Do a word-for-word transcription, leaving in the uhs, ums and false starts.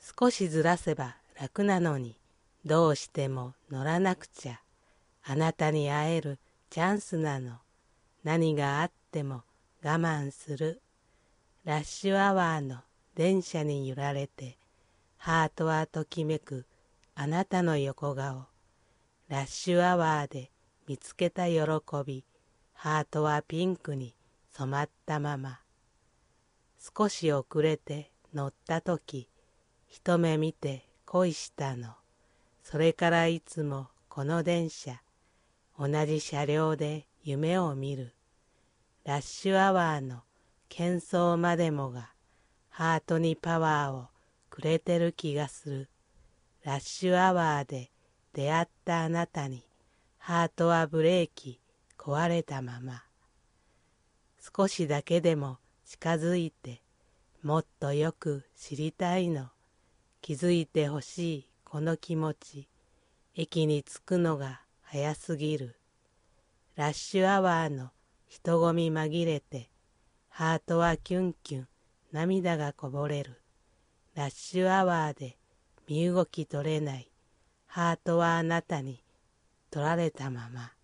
少しずらせば楽なのに、どうしても乗らなくちゃ。あなたに会えるチャンスなの。何があっても我慢する。ラッシュアワーの電車に揺られて、ハートはときめくあなたの横顔。ラッシュアワーで見つけた喜び、ハートはピンクに染まったまま。少し遅れて乗ったとき、一目見て恋したの。それからいつもこの電車、同じ車両で夢を見る。ラッシュアワーの喧騒までもが、ハートにパワーをくれてる気がする。ラッシュアワーで出会ったあなたに、ハートはブレーキ壊れたまま。少しだけでも近づいて、もっとよく知りたいの。気づいてほしいこの気持ち。駅に着くのが早すぎる。ラッシュアワーの人混み紛れて、ハートはキュンキュン涙がこぼれる。ラッシュアワーで身動き取れない。ハートはあなたに取られたまま。